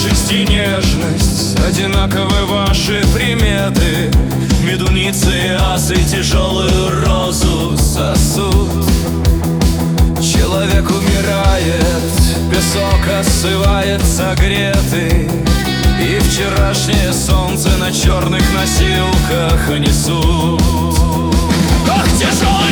свежесть и нежность, одинаковы ваши приметы. Медуницы и асы тяжелую розу сосут. Человек умирает, песок осывает согретый, и вчерашнее солнце на черных носилках несут. Ах, тяжелый!